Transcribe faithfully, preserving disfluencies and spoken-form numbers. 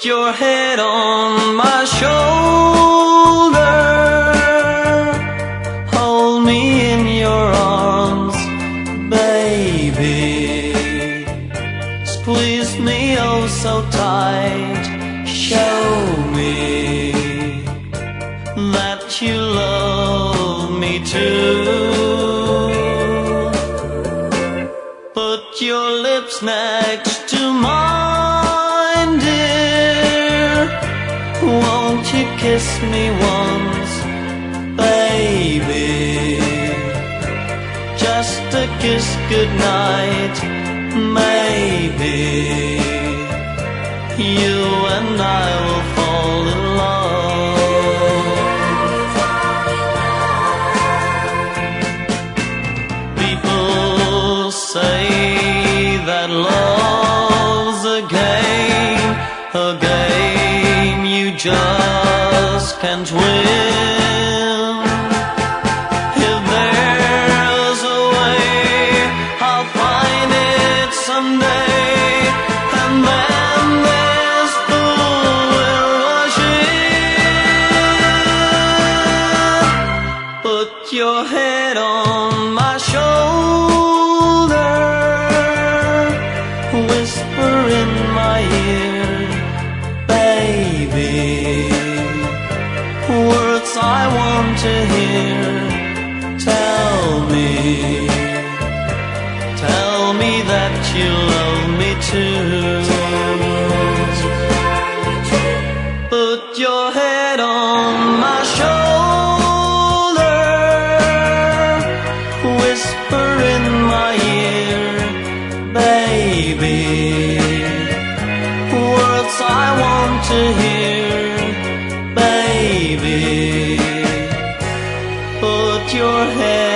your head on my shoulder, hold me in your arms, baby. Squeeze me oh so tight, show me that you love me too. Put your lips next to mine, dear. Won't you kiss me once, baby? Just a kiss goodnight, maybe you and I will fall in love. People say that love's a game, a game you just can't win. If there's a way, I'll find it someday, and then this fool will rush in. Put your head on my shoulder, whisper in my ear, baby, words I want to hear. Tell me, tell me that you love me too. Put your head on my shoulder, whisper in my ear, baby, words I want to hear, baby. Put your head